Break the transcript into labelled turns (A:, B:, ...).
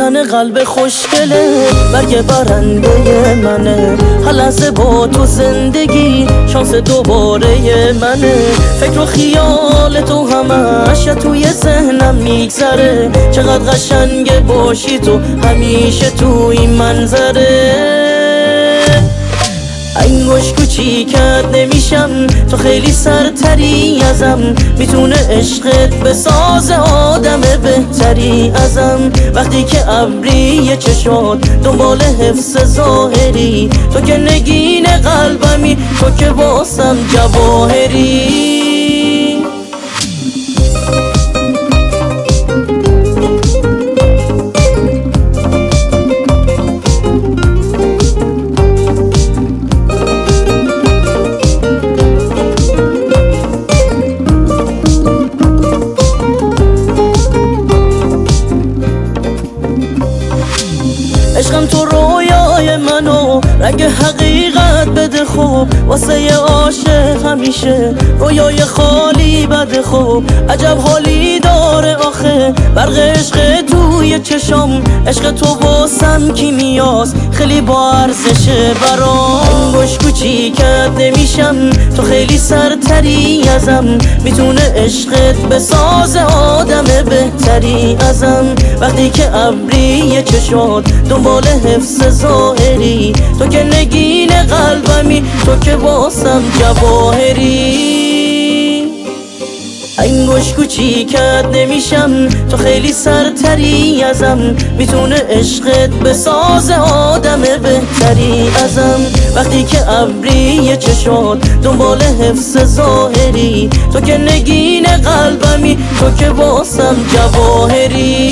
A: زن قلب خوشگله، برگ برنده منه، هر لحظه با تو زندگی شانس دوباره منه. فکر و خیال تو همش توی ذهنم میگذره، چقدر قشنگه باشی تو همیشه تو این منظره. انگوش کوچیکت نمیشم، تو خیلی سرتری ازم، میتونه عشقت بساز آدم بهتری ازم. وقتی که ابری چشات دنبال حفظ ظاهری، تو که نگین قلبمی، تو که واسم جواهری. عشقم تو رویای منو رنگ حقیقت بده خوب، واسه عاشق همیشه رویای خالی بده خوب. عجب حالی داره آخه برق عشق توی چشم، عشق تو واسم کیمیاست خیلی با ارزشه برام. انگوش کوچیکت نمیشم، تو خیلی سرتری ازم، میتونه عشقت بساز آدم بهتری ازم. وقتی که ابری چشات دنبال حفظ ظاهری، تو که نگین قلبمی، تو که واسم جواهری. انگوش کوچیکت نمیشم، تو خیلی سرتری ازم، میتونه عشقت بساز آدم بهتری ازم. وقتی که ابری چشات دنبال حفظ ظاهری، تو که نگین قلبمی، تو که واسم جواهری.